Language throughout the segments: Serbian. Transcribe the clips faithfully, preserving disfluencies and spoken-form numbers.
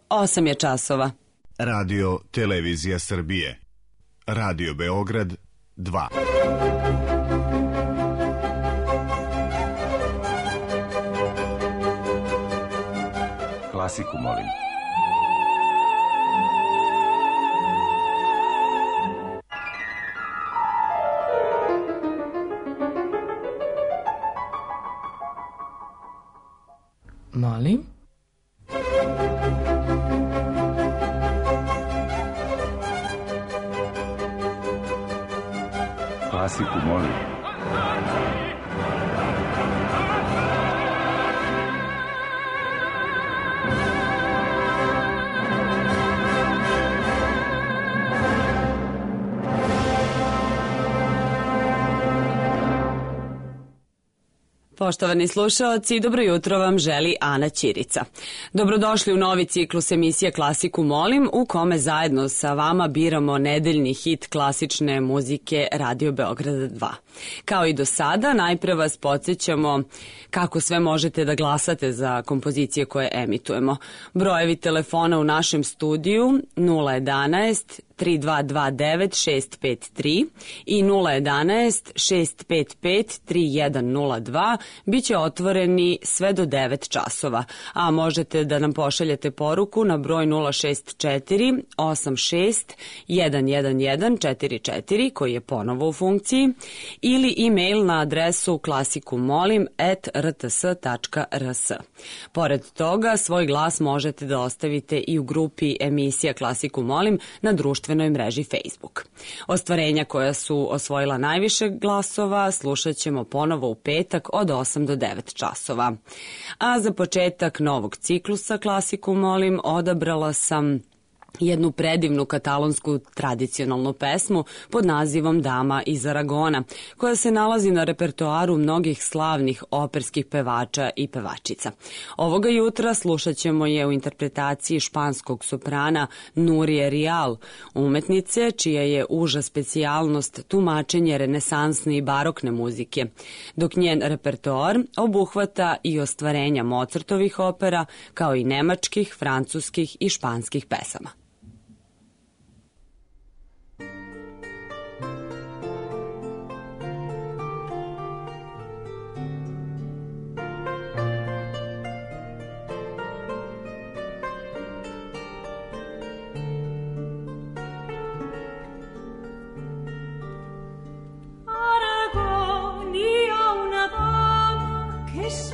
osam je časova. Radio Televizija Srbije. Radio Beograd dva. Klasiku molim. Molim? Klasiku molim. Poštovani slušaoci, dobro jutro vam želi Ana Ćirica. Dobrodošli u novi ciklus emisije Klasiku molim, u kome zajedno sa vama biramo nedeljni hit klasične muzike Radio Beograd dva. Kao i do sada, najpre vas podsjećamo kako sve možete da glasate za kompozicije koje emitujemo. Brojevi telefona u našem studiju nula jedanaest tri dva dva devet šest pet tri i nula jedanaest šest pet pet tri jedan nula dva biće otvoreni sve do devet časova, a možete da nam pošaljete poruku na broj nula šest četiri osam šest jedan jedan jedan četiri četiri koji je ponovo u funkciji ili e-mail na adresu klasikumolim at r t s tačka r s. Pored toga, svoj glas možete da ostavite i u grupi emisija Klasiku molim na društvenoj mreži Facebook. Ostvarenja koja su osvojila najviše glasova slušat ćemo ponovo u petak od osam do devet časova. A za početak novog ciklusa Klasiku molim odabrala sam jednu predivnu katalonsku tradicionalnu pesmu pod nazivom Dama iz Aragona, koja se nalazi na repertoaru mnogih slavnih operskih pevača i pevačica. Ovoga jutra slušat ćemo je u interpretaciji španskog soprana Nurije Rial, umetnice čija je uža specijalnost tumačenje renesansne i barokne muzike, dok njen repertoar obuhvata i ostvarenja Mozartovih opera, kao i nemačkih, francuskih i španskih pesama.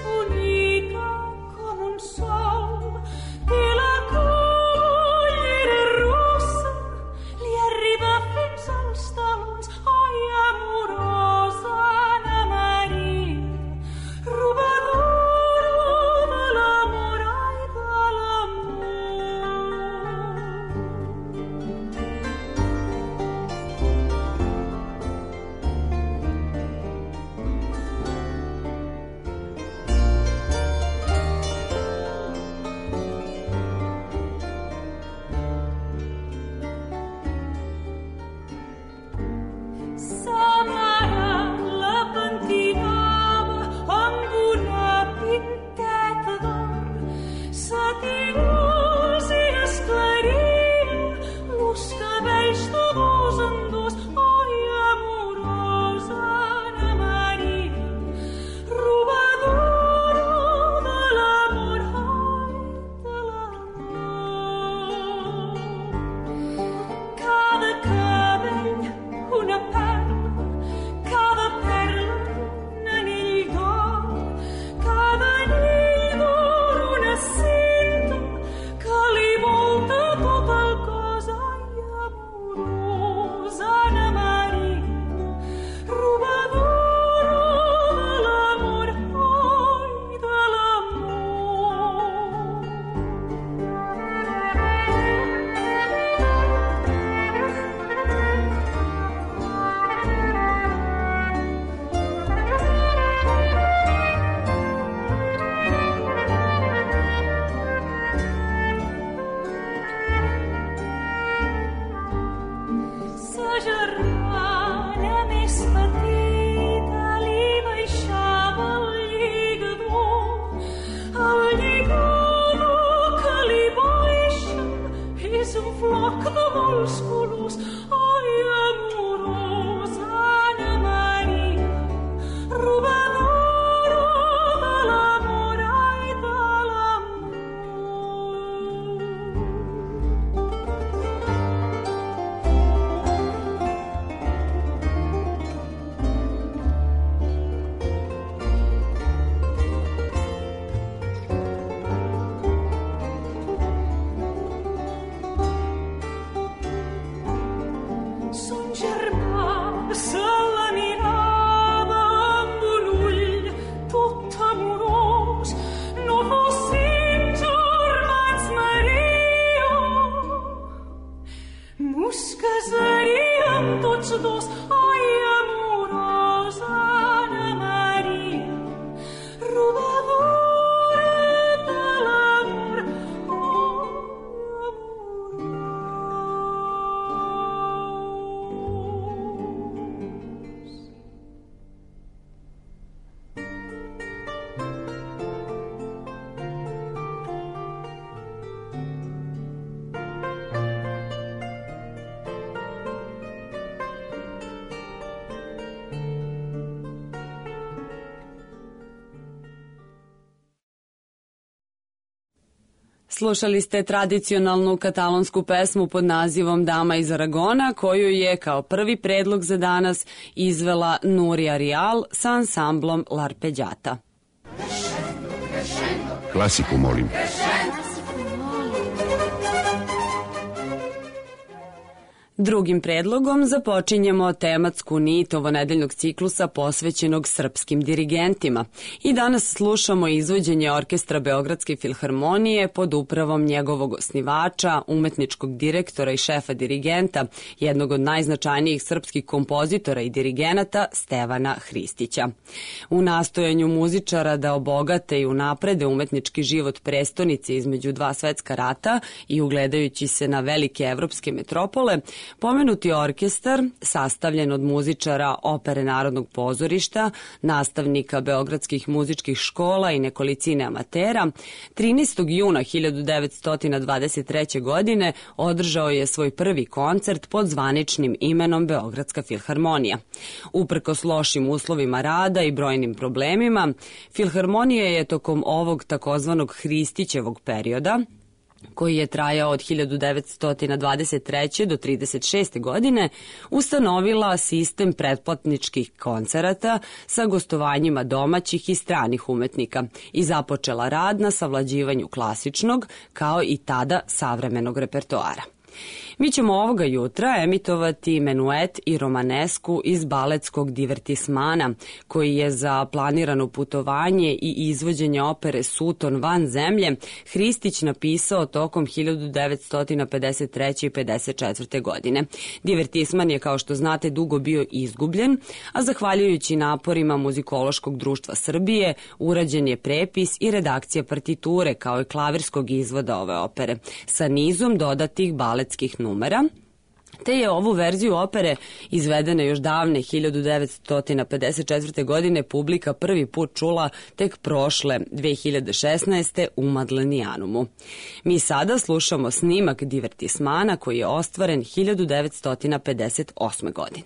Unica come un sol che la coglie Slušali ste tradicionalnu katalonsku pesmu pod nazivom Dama iz Aragona, koju je kao prvi predlog za danas izvela Núria Rial sa ansamblom L'Arpeggiata. Klasiku, molim. Drugim predlogom započinjemo tematsku nit ovonedeljnog ciklusa posvećenog srpskim dirigentima i danas slušamo izvođenje Orkestra Beogradske filharmonije pod upravom njegovog osnivača, umetničkog direktora i šefa dirigenta, jednog od najznačajnijih srpskih kompozitora i dirigenata Stevana Hristića. U nastojanju muzičara da obogate i unaprede umetnički život prestonice između dva svetska rata i ugledajući se na velike evropske metropole, pomenuti orkestar, sastavljen od muzičara Opere Narodnog pozorišta, nastavnika beogradskih muzičkih škola i nekolicine amatera, trinaestog juna hiljadu devetsto dvadeset treće. godine održao je svoj prvi koncert pod zvaničnim imenom Beogradska filharmonija. Uprkos lošim uslovima rada i brojnim problemima, filharmonija je tokom ovog takozvanog Hristićevog perioda, koji je trajao od hiljadu devetsto dvadeset treće. do trideset šeste. godine, ustanovila sistem pretplatničkih koncerata sa gostovanjima domaćih i stranih umetnika i započela rad na savlađivanju klasičnog, kao i tada savremenog repertoara. Mi ćemo ovoga jutra emitovati menuet i romanesku iz baletskog divertismana, koji je za planirano putovanje i izvođenje opere Suton van zemlje Hristić napisao tokom hiljadu devetsto pedeset treće. i pedeset četvrte. godine. Divertisman je, kao što znate, dugo bio izgubljen, a zahvaljujući naporima Muzikološkog društva Srbije urađen je prepis i redakcija partiture kao i klavirskog izvoda ove opere, sa nizom dodatih baletskih numera, te je ovu verziju opere, izvedene još davne hiljadu devetsto pedeset četvrte. godine, publika prvi put čula tek prošle dve hiljade šesnaeste. u Madlenijanumu. Mi sada slušamo snimak divertismana koji je ostvaren hiljadu devetsto pedeset osme. godine.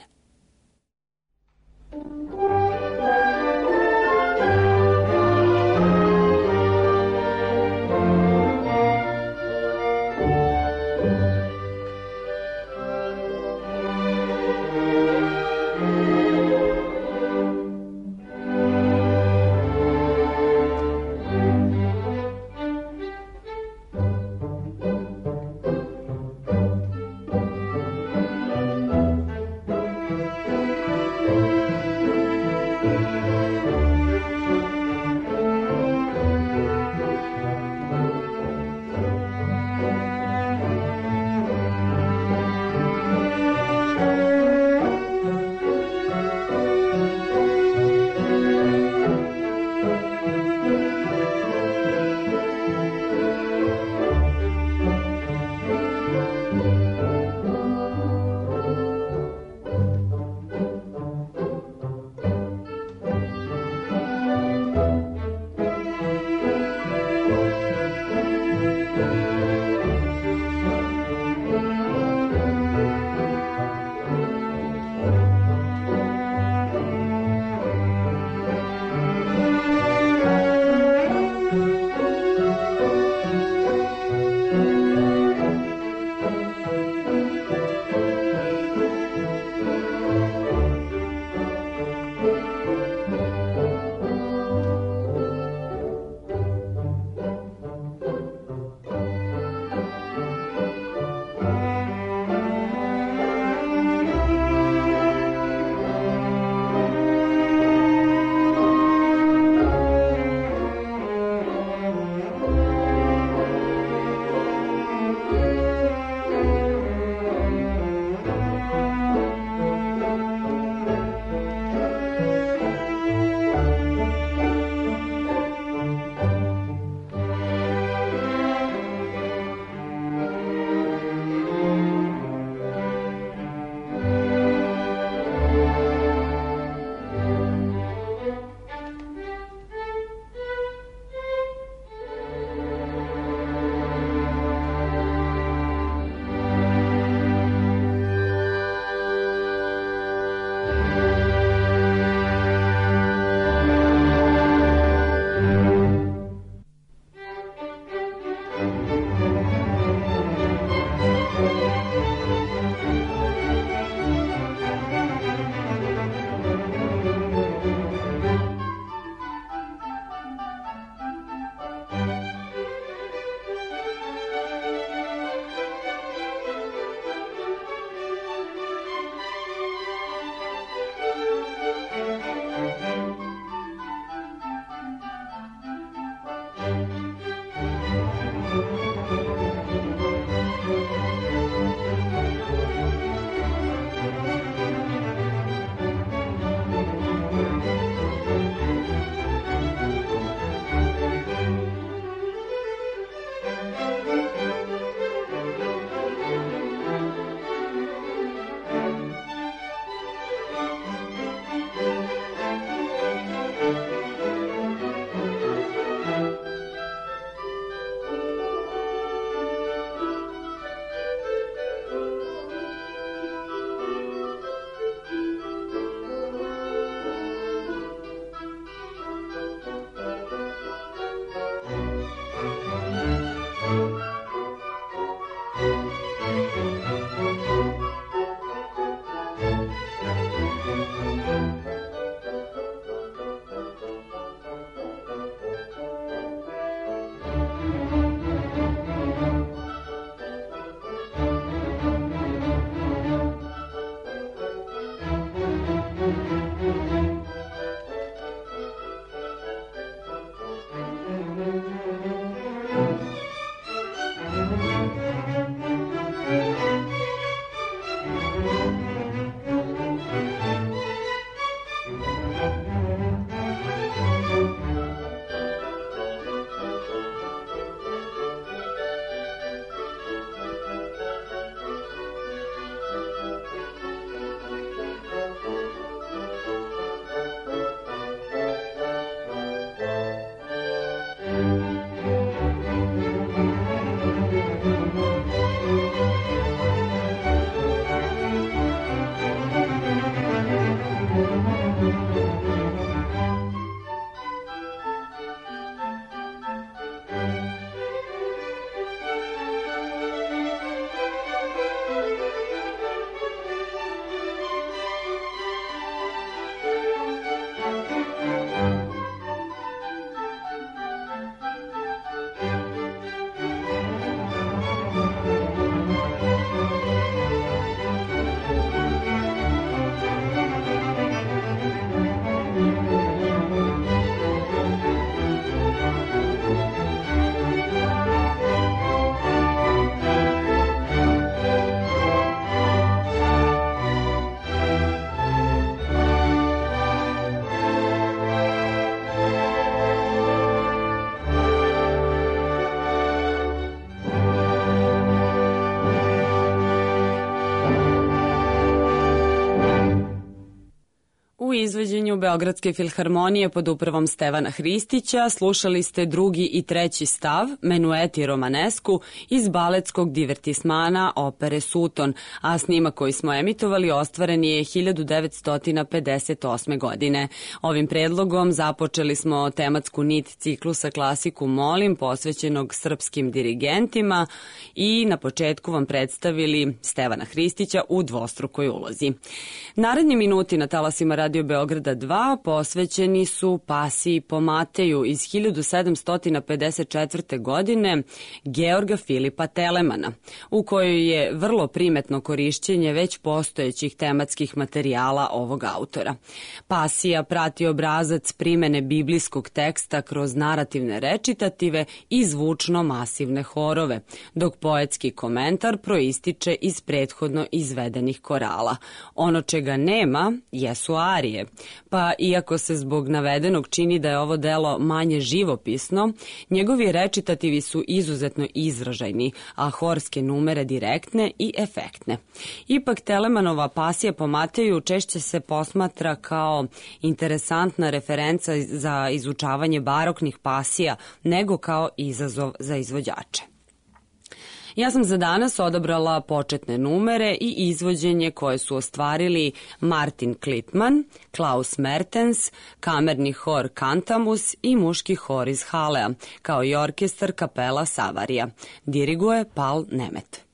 izdanju Beogradske filharmonije pod upravom Stevana Hristića slušali ste drugi i treći stav, Menueti romanesku, iz baletskog divertismana opere Suton, a snimak koji smo emitovali ostvaren je hiljadu devetsto pedeset osme. godine. Ovim predlogom započeli smo tematsku nit ciklusa Klasiku molim, posvećenog srpskim dirigentima, i na početku vam predstavili Stevana Hristića u dvostrukoj ulozi. Naredni minuti na talasima Radio Beograda dva posvećeni su pasiji po Mateju iz hiljadu sedamsto pedeset četvrte. godine Georga Filipa Telemana, u kojoj je vrlo primetno korišćenje već postojećih tematskih materijala ovog autora. Pasija prati obrazac primene biblijskog teksta kroz narativne rečitative i zvučno masivne horove, dok poetski komentar proističe iz prethodno izvedenih korala. Ono čega nema jesu arije, pa iako se zbog navedenog čini da je ovo delo manje živopisno, njegovi rečitativi su izuzetno izražajni, a horske numere direktne i efektne. Ipak Telemanova pasija po Mateju češće se posmatra kao interesantna referenca za izučavanje baroknih pasija nego kao izazov za izvođače. Ja sam za danas odabrala početne numere i izvođenje koje su ostvarili Martin Klitman, Klaus Mertens, kamerni hor Kantamus i muški hor iz Halea, kao i orkestar kapela Savarija. Diriguje Paul Nemet.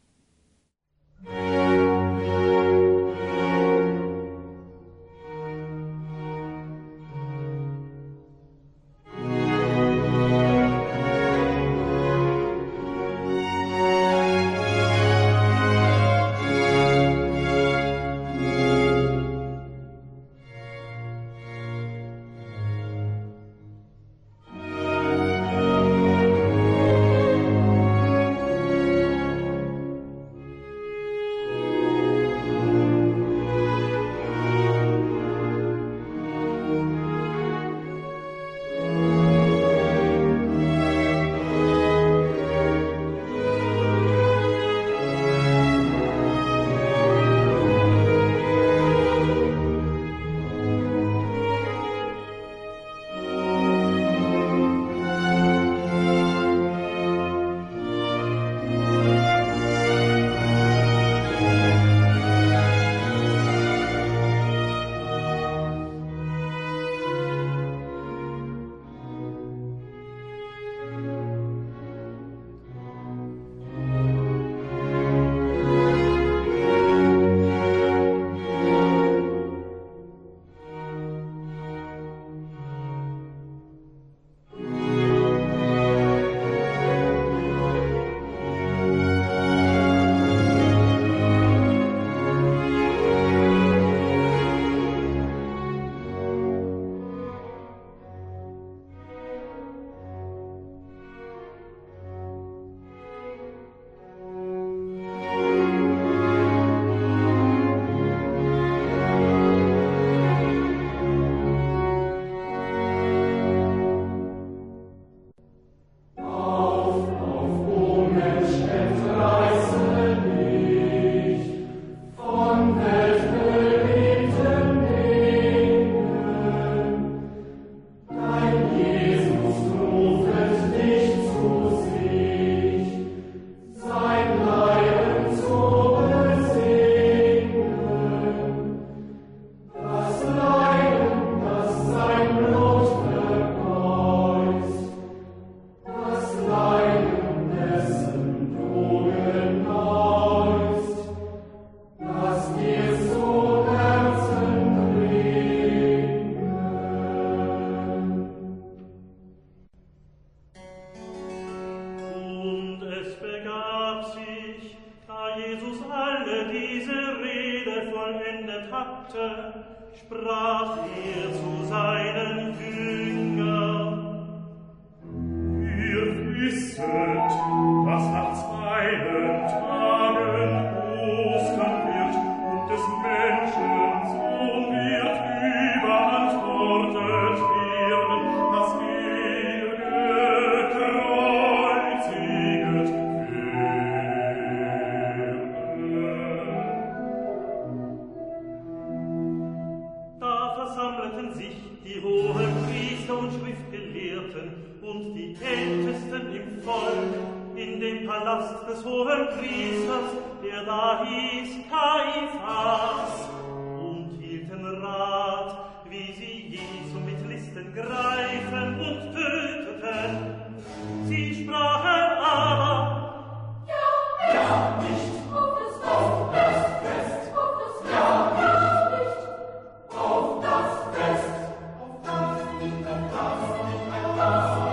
Sprach er zu seinen Jüngern: Ihr wisset, dass nach zweien Tagen Ostern wird und des Menschen Sohn wird überantwortet werden, dass er gekreuziget werde. Da versammelte dem Palast des hohen Priesters, der da hieß Kaiphas, und hielten Rat, wie sie Jesu mit Listen greifen und töteten. Sie sprachen aber, ja, ja, nicht, auf das auf das Fest, auf das ja, ja, nicht, auf das Fest, auf das nicht, auf das nicht, auf das.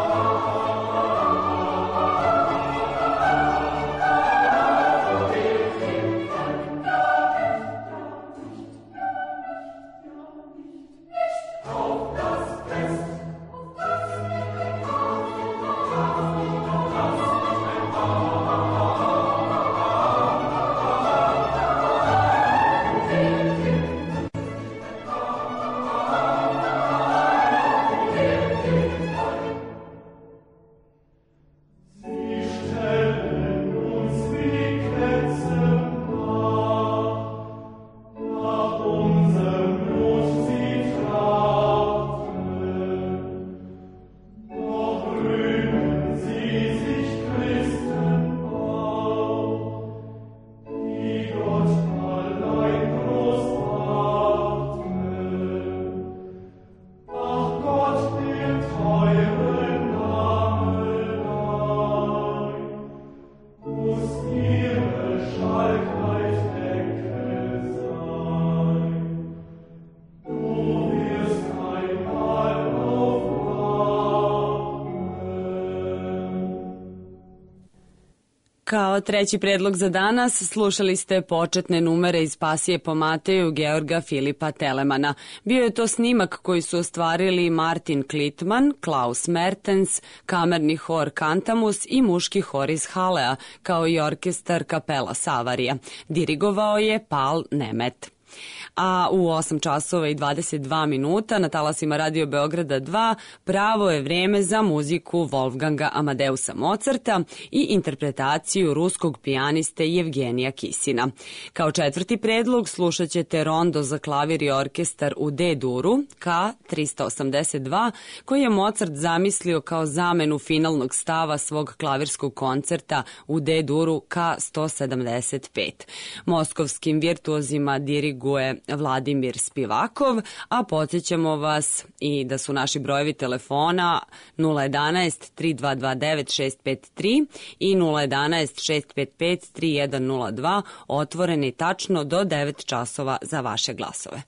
Kao treći predlog za danas slušali ste početne numere iz Pasije po Mateju Georga Filipa Telemana. Bio je to snimak koji su ostvarili Martin Klitman, Klaus Mertens, kamerni hor Kantamus i muški hor iz Halea, kao i orkestar Kapela Savarija. Dirigovao je Pal Nemet. A u osam časova i dvadeset dva minuta na talasima Radio Beograda dva pravo je vreme za muziku Wolfganga Amadeusa Mozarta i interpretaciju ruskog pijaniste Jevgenija Kisina. Kao četvrti predlog slušat ćete rondo za klavir i orkestar u D-duru K tristo osamdeset dva koji je Mozart zamislio kao zamenu finalnog stava svog klavirskog koncerta u D-duru K sto sedamdeset pet. Moskovskim virtuozima diriguje Vladimir Spivakov, a podsjećamo vas i da su naši brojevi telefona nula jedanaest tri dva dva devet šest pet tri i nula jedanaest šest pet pet tri jedan nula dva otvoreni tačno do devet časova za vaše glasove.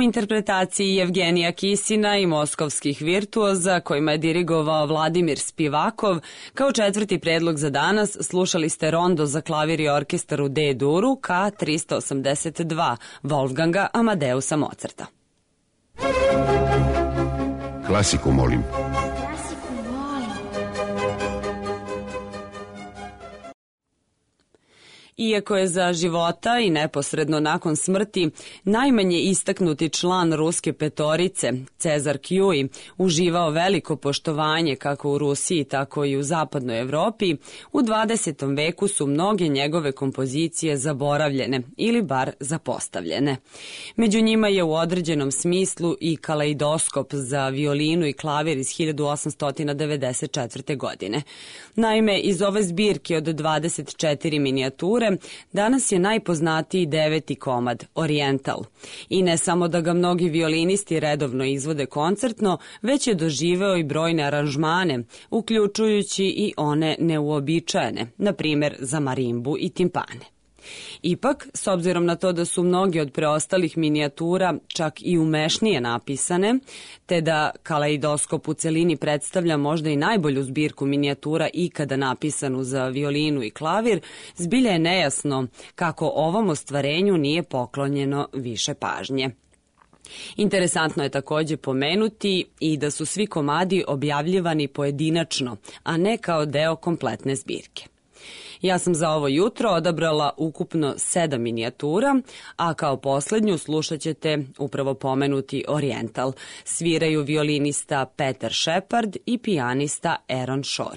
u interpretaciji Jevgenija Kisina i moskovskih virtuoza kojima je dirigovao Vladimir Spivakov. Kao četvrti predlog za danas slušali ste rondo za klavir i orkestar u D-duru K tristo osamdeset dva Wolfganga Amadeusa Mozarta. Klasiku molim. Iako je za života i neposredno nakon smrti najmanje istaknuti član ruske petorice, Cezar Kjuj, uživao veliko poštovanje kako u Rusiji, tako i u zapadnoj Evropi, u dvadesetom veku su mnoge njegove kompozicije zaboravljene ili bar zapostavljene. Među njima je u određenom smislu i Kaleidoskop za violinu i klavir iz hiljadu osamsto devedeset četvrte. godine. Naime, iz ove zbirke od dvadeset četiri minijature danas je najpoznatiji deveti komad, Oriental. I ne samo da ga mnogi violinisti redovno izvode koncertno, već je doživeo i brojne aranžmane, uključujući i one neuobičajene, na primer za marimbu i timpane. Ipak, s obzirom na to da su mnogi od preostalih minijatura čak i umešnije napisane, te da Kaleidoskop u celini predstavlja možda i najbolju zbirku minijatura ikada napisanu za violinu i klavir, zbilja je nejasno kako ovom ostvarenju nije poklonjeno više pažnje. Interesantno je takođe pomenuti i da su svi komadi objavljivani pojedinačno, a ne kao deo kompletne zbirke. Ja sam za ovo jutro odabrala ukupno sedam minijatura, a kao poslednju slušat ćete upravo pomenuti Oriental. Sviraju violinista Peter Shepard i pijanista Aaron Shore.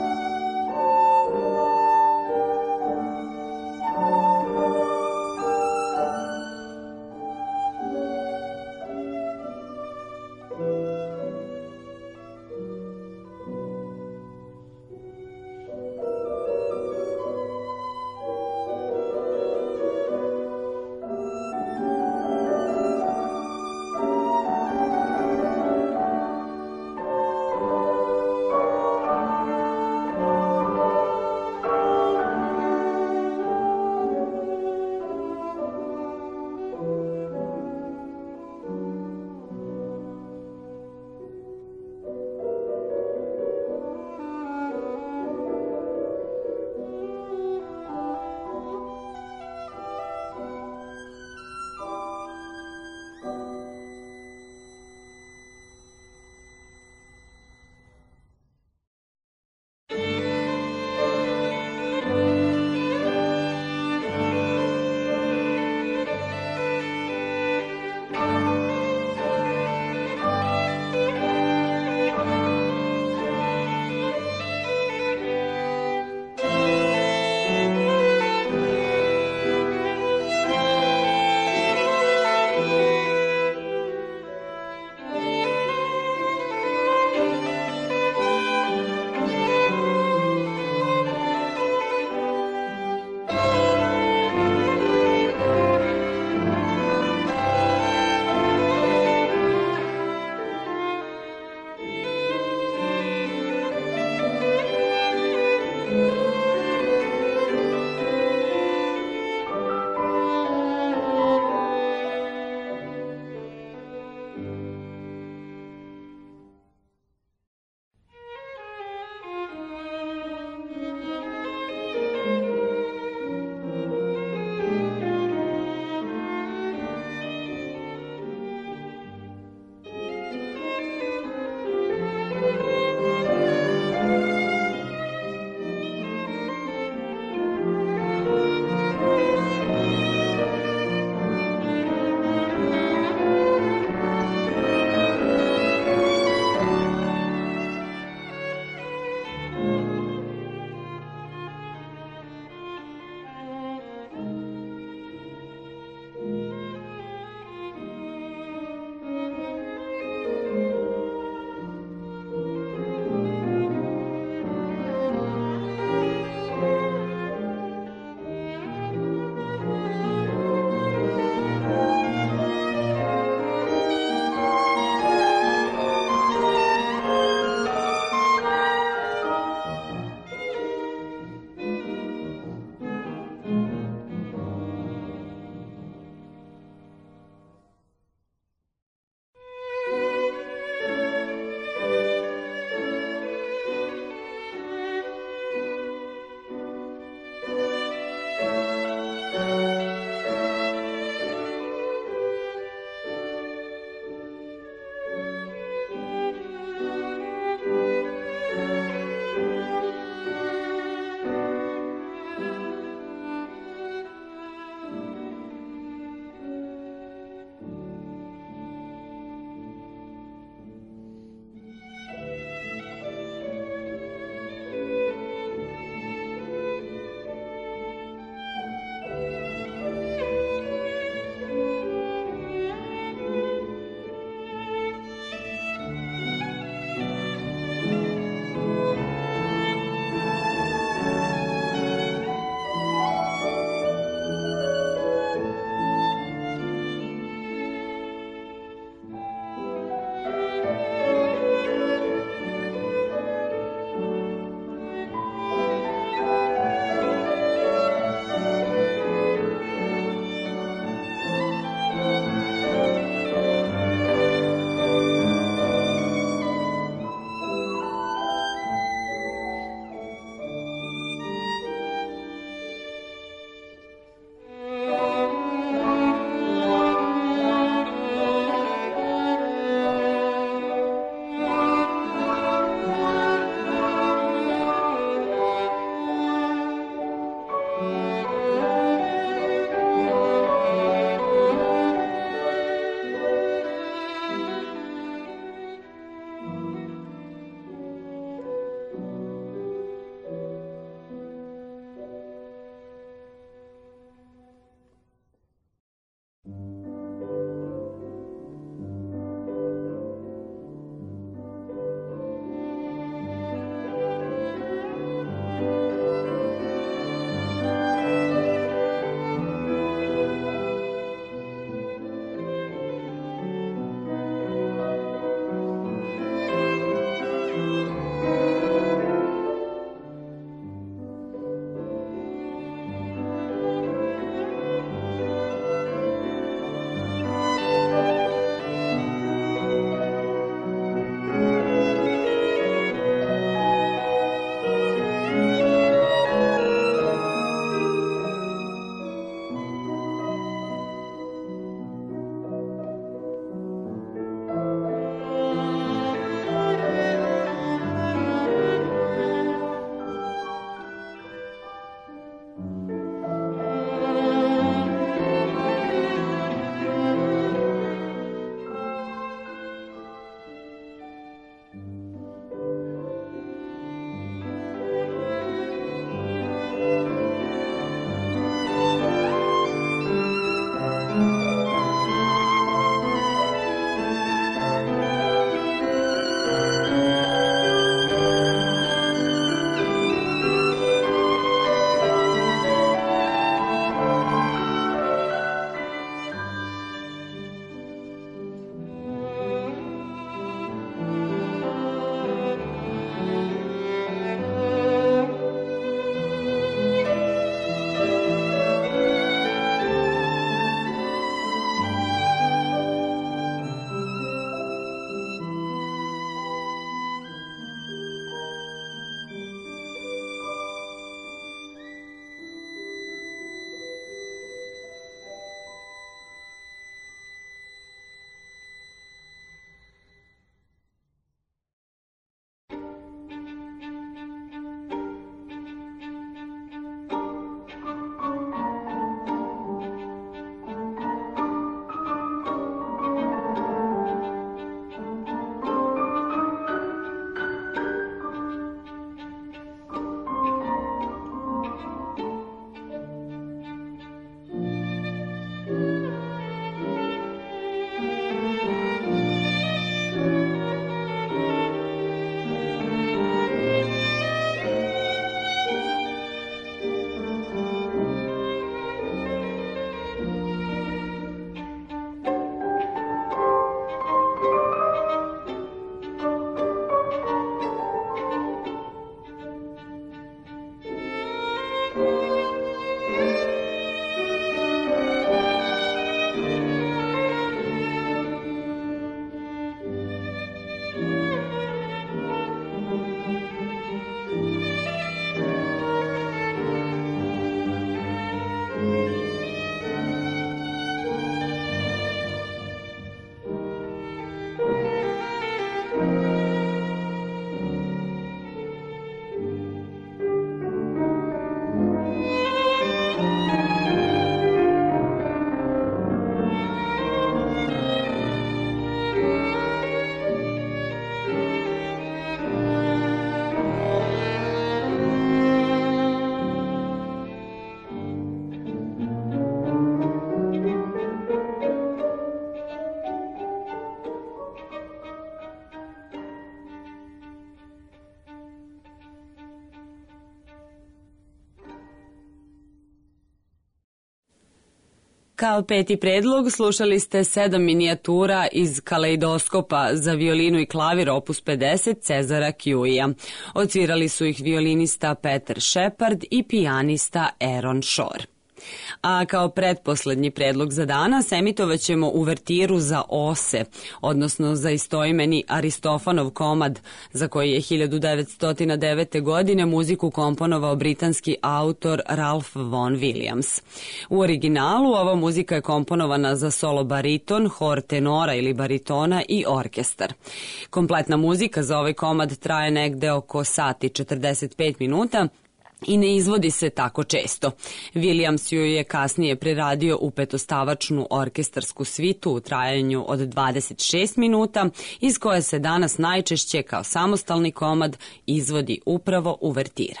Kao peti predlog slušali ste sedam minijatura iz Kaleidoskopa za violinu i klavir opus pedeset Cezara Kjuija. Odsvirali su ih violinista Peter Shepard i pijanista Aaron Shore. A kao pretposlednji predlog za danas emitovat ćemo uvertiru za ose, odnosno za istoimeni Aristofanov komad, za koji je hiljadu devetsto devete. godine muziku komponovao britanski autor Ralph Vaughan Williams. U originalu ova muzika je komponovana za solo bariton, hor tenora ili baritona i orkestar. Kompletna muzika za ovaj komad traje negde oko sat i četrdeset pet minuta, i ne izvodi se tako često. Williams ju je kasnije preradio u petostavačnu orkestarsku svitu u trajanju od dvadeset šest minuta, iz koje se danas najčešće kao samostalni komad izvodi upravo uvertira.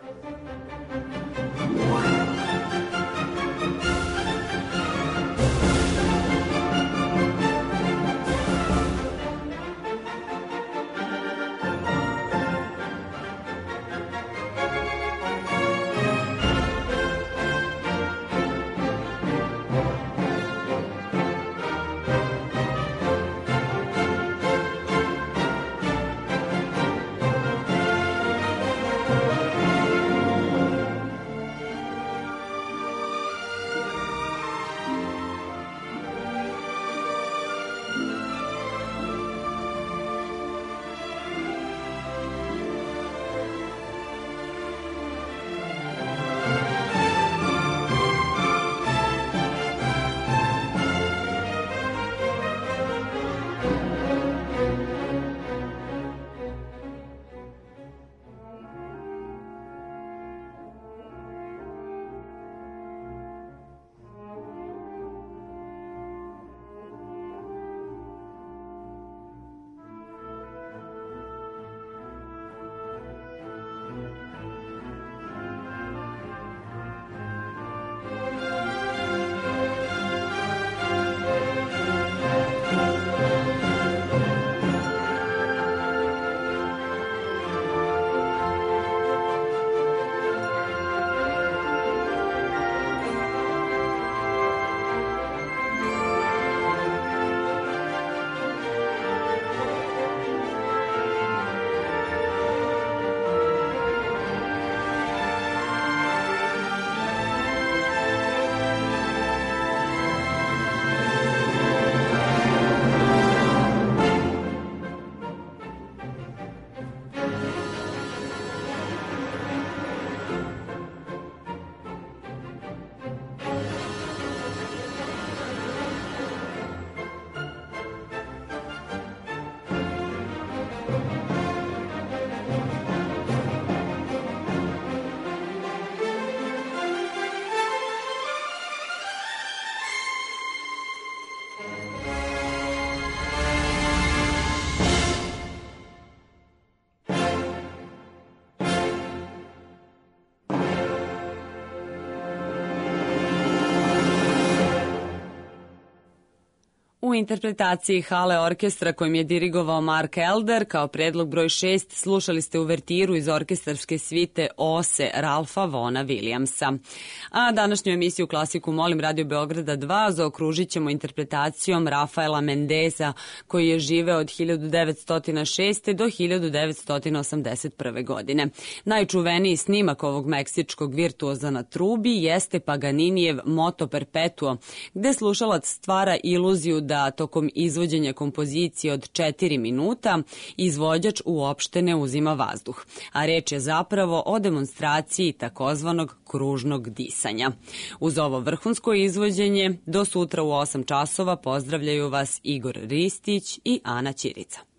U interpretaciji Hale orkestra kojim je dirigovao Mark Elder, kao predlog broj šest, slušali ste uvertiru iz orkestarske svite Ose Ralfa Vona Williamsa. A današnju emisiju Klasiku molim Radio Beograda dva zaokružit ćemo interpretacijom Rafaela Mendeza, koji je živeo od hiljadu devetsto šeste. do hiljadu devetsto osamdeset prve. godine. Najčuveniji snimak ovog meksičkog virtuoza na trubi jeste Paganinijev Moto Perpetuo, gde slušalac stvara iluziju da tokom izvođenja kompozicije od četiri minuta izvođač uopšte ne uzima vazduh, a reč je zapravo o demonstraciji takozvanog kružnog disanja. Uz ovo vrhunsko izvođenje do sutra u osam časova pozdravljaju vas Igor Ristić i Ana Ćirica.